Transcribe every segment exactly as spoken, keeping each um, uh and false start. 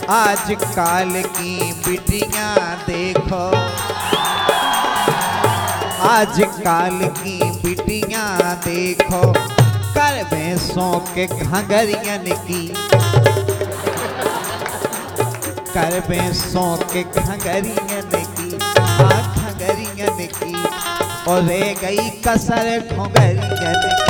आज काल की बिटियां देखो, आज काल की बिटियां देखो, कर भैंसों के घंगरियन की, कर भैंसों के घंगरियन की, हाँ घंगरियन की, और रह गई कसर घुंगरियन की।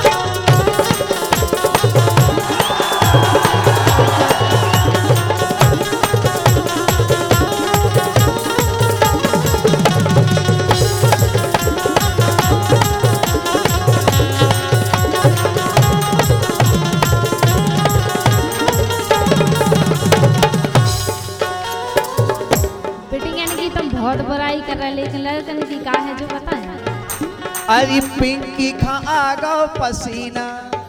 बहुत बुराई कर रहे, लेकिन लड़कन की का है जो बताए। अरे पिंकी खा आ गो पसीना,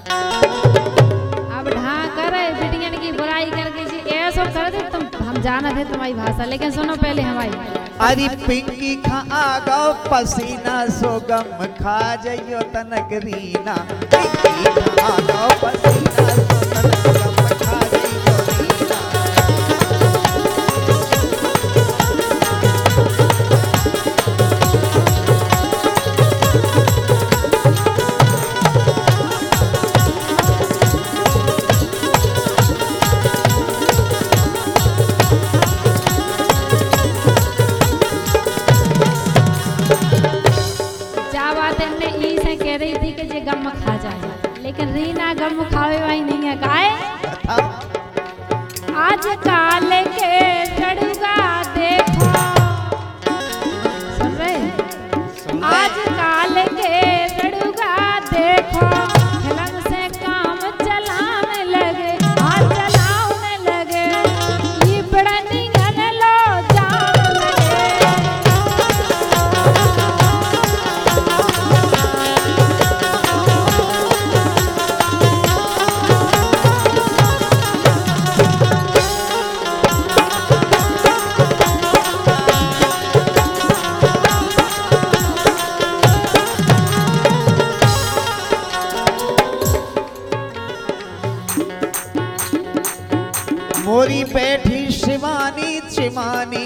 अब ढा करे बिटियन की बुराई करके जी ऐसा कर दे तुम, हम जाना थे तुम्हारी भाषा, लेकिन सुनो पहले हमारी। अरे पिंकी खा आ गो पसीना, सो गम खा जाइयो तनक रीना, पिंकी खा आ गो पसीना, सो तनक गम खा जाइयो रीना। कह रही थी कि जे गम खा जाए, लेकिन रीना गम खावे वाली नहीं है। काहे आज काल के चढ़ुगा देखो, सुन रहे, आज काल के चढ़ुगा देखो, खिलन से काम चलाने लगे, हाथ चलाने लगे, ये बड़ा निगन लो जान लगे। मोरी बैठी शिवानी चिमानी,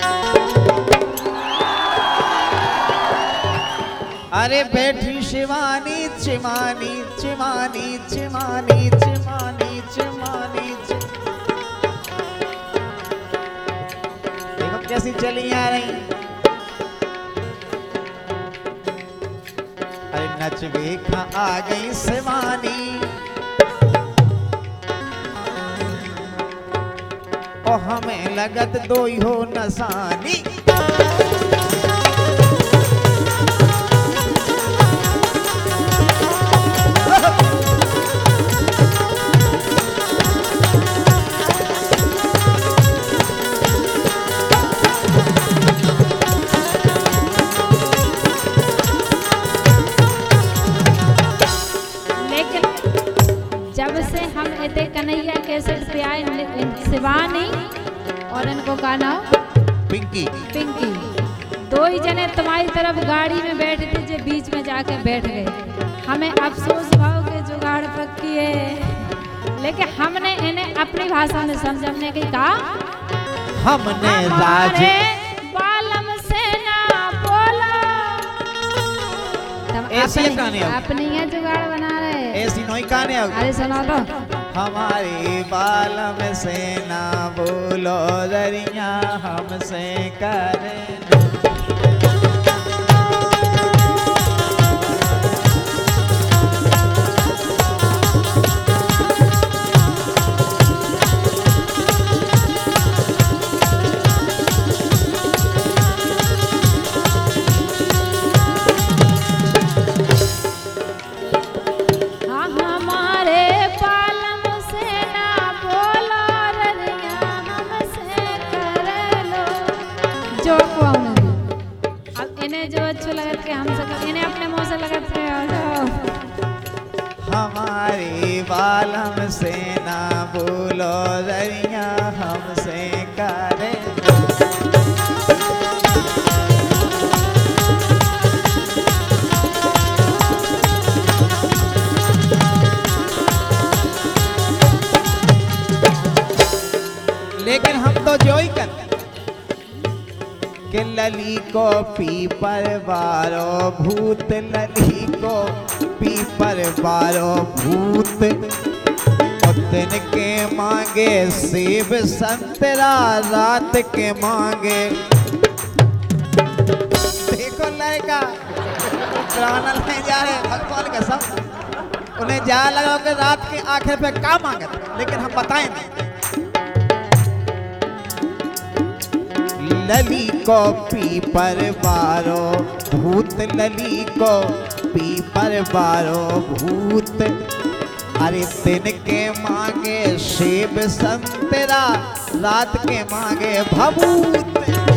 अरे बैठी शिवानी चिमानी, चिमानी चिमानी चिमानी चिमानी, देखो कैसी चली आ रही। अरे नच देखा आ गई शिवानी, ओ हमें लगत दो ही हो नसानी। लेकिन जब से हम इतने कन्हैया कैसेट पे आए, शिवानी और इनको का नाम पिंकी, पिंकी, दो ही जने तुम्हारी तरफ गाड़ी में बैठे थे, जो बीच में जाके बैठ गए। हमें अफसोस भाव के जुगाड़ पक्की है, लेकिन हमने इन्हें अपनी भाषा में समझने की कहा, हमने राज बालम से ना बोला। ऐसी अपनी, कहानी अपनी ये जुगाड़ बना रहे, ऐसी नई कहानी। अरे सुना तो, हमारे बालम से ना बोलो दरिया, हमसे करें हमारे बालम से ना बोलो दरिया, हमसे करे। लेकिन हम तो जो ही कर कि लली को पीपर बारो भूत, लली को पीपर बारो भूत, दिन के मांगे सेब संतरा, रात के मांगे। देखो लड़का पुराना नहीं जा रहे भगवान का सब, उन्हें जा लगा कि रात के आखिर पे का मांगे, लेकिन हम बताएं नहीं। लली को पीपर बारो भूत, लली को पीपर बारो भूत, अरे दिन के मांगे सेब संतरा, रात के मांगे भभूत।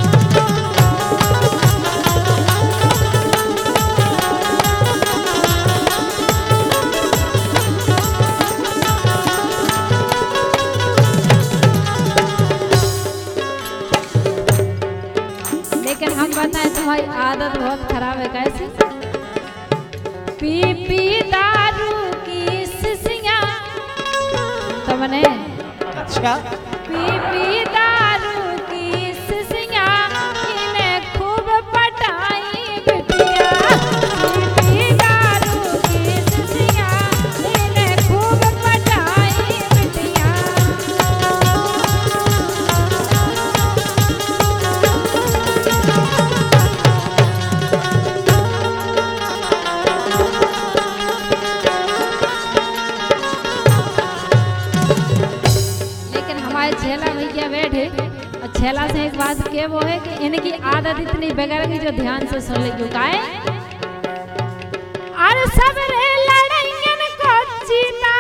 लेकिन हम बताएं तुम्हारी आदत बहुत खराब है। कैसे? पी पी दारू की सिसिया तुमने, अच्छा पी पी दारू की सिसिया, इन्हें खूब पटाई बिटिया। पी पी दारू की सिसिया, इन्हें खूब पटाई बिटिया। छेला भैया बैठे और छेला से एक बात के वो है कि इनकी आदत इतनी बेकार की जो ध्यान से सुन ले क्यों का है। अरे सबरे लड़ाइयन को जीता,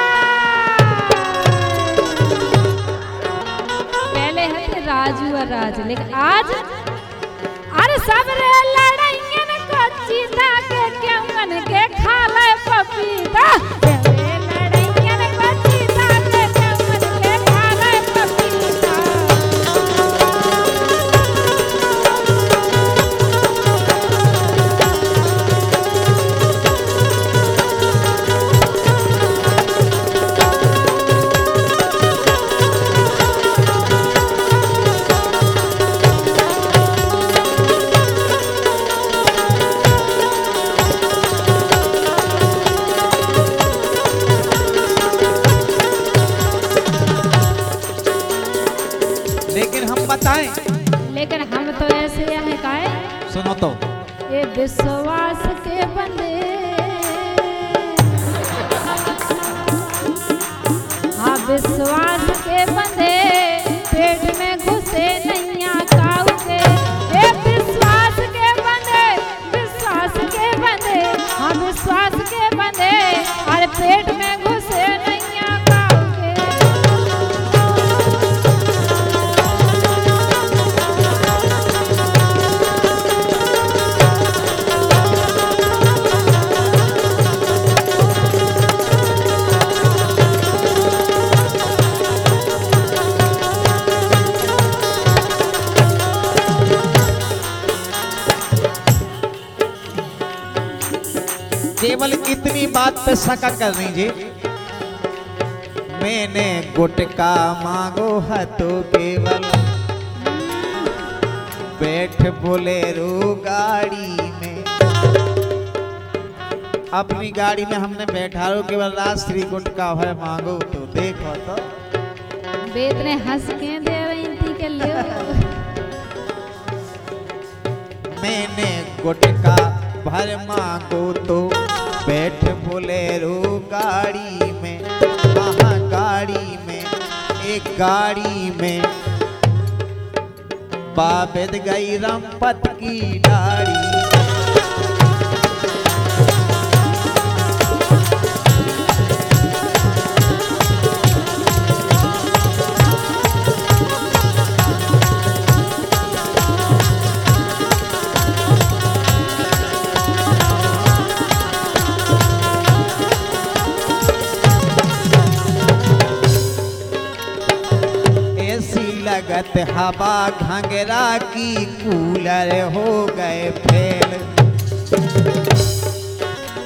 पहले है राजू और राज, लेकिन आज अरे सबरे लड़ाइयन को जीता के क्यों मन के खा ले पपीता। लेकिन हम तो ऐसे हैं काहे, सुनो तो ये विश्वास के बंदे, हाँ विश्वास के बंदे, पेट में घुसे नैया काऊ के। ये विश्वास के बंदे, विश्वास के बंदे, हाँ विश्वास के बंदे, और पेट में घुसे नैया काऊ के। केवल इतनी बात पे शका करनी जी, मैंने गुटका मांगो है तो केवल बैठ बोलेरो गाड़ी में। अपनी गाड़ी में हमने बैठा रो केवल राष्ट्रीय गुटका है मांगो तो देखो तो बेत ने हंस के दे रही थी के ले। मैंने गुटका भर मांगो तो बैठ बोलेरो गाड़ी में, वहाँ गाड़ी में, एक गाड़ी में बाबेद गई रंपत की डाड़ी। लगत हवा घंगरा की कूलर हो गए फेल।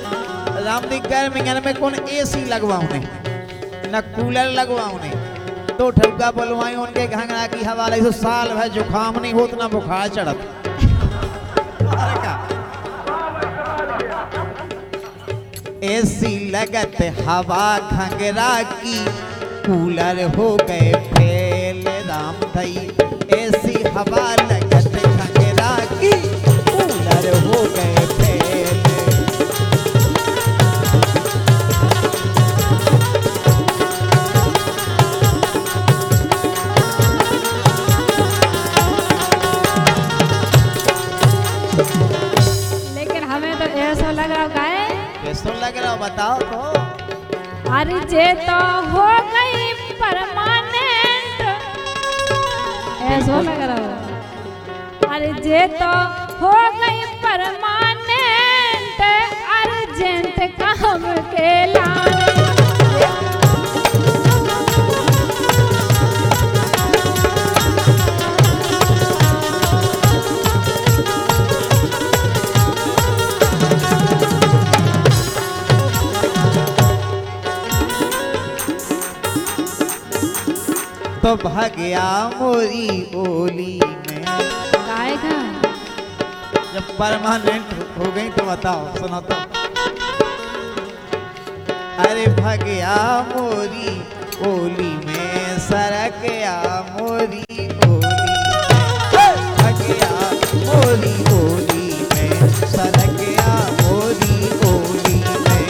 रामदी गर्मी में कौन एसी लगवाऊ नहीं, न कूलर लगवाऊ नहीं, दो ठुका बुलवाई उनके घंगरा की हवाले से साल भर जुकाम नहीं होत ना बुखार चढ़त। अरे का ऐसी लगत हवा घंगरा की कूलर हो गए फेल राम धई। ऐसी हवा लगत घंगरा की कूलर हो गए फेल। लेकिन हमें तो ऐसा लग रहा गाय कैसो लग रहा हो बताओ तो। अरे जे तो हो गई परमानेंट, ऐसा लग रहा हो। अरे जे तो हो गई परमानेंट, अर्जेंट काम के लाने। तो भाग्या मोरी ओली में गाय का जब परमानेंट हो गई तो बताओ सुनो तो। अरे भाग्या मोरी ओली में सरक या मोरी ओली में। भाग्या मोरी ओली में सरक या मोरी ओली में।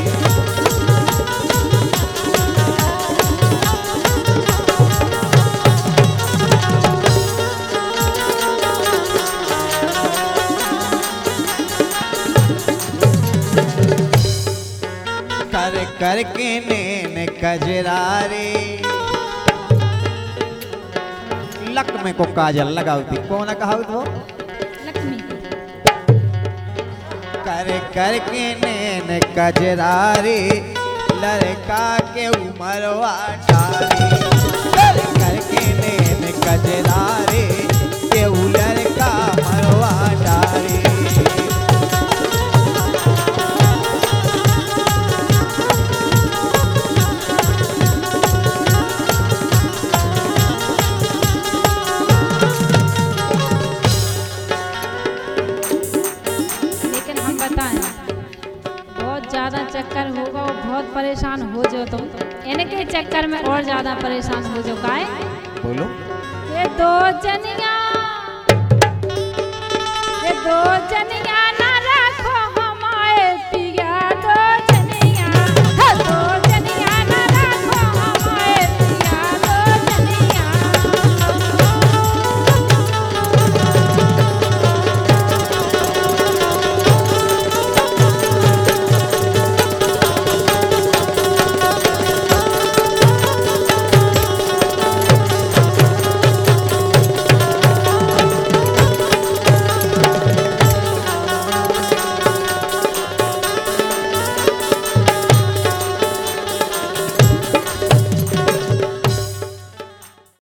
कर करके नैन कजरारे लक में को काजल लगाओ थी कौन कहा वो लक्ष्मी कर करके नैन कजरारे लड़का के उमरवा डारे। कर करके नैन कजरारे के उ लड़का मरवा डारे। लेकिन हम बताएं बहुत ज्यादा चक्कर होगा और बहुत परेशान हो जाओ तुम, इनके चक्कर में और ज्यादा परेशान हो जाओ। गाय बोलो ये दो जनिया, ये दो जनिया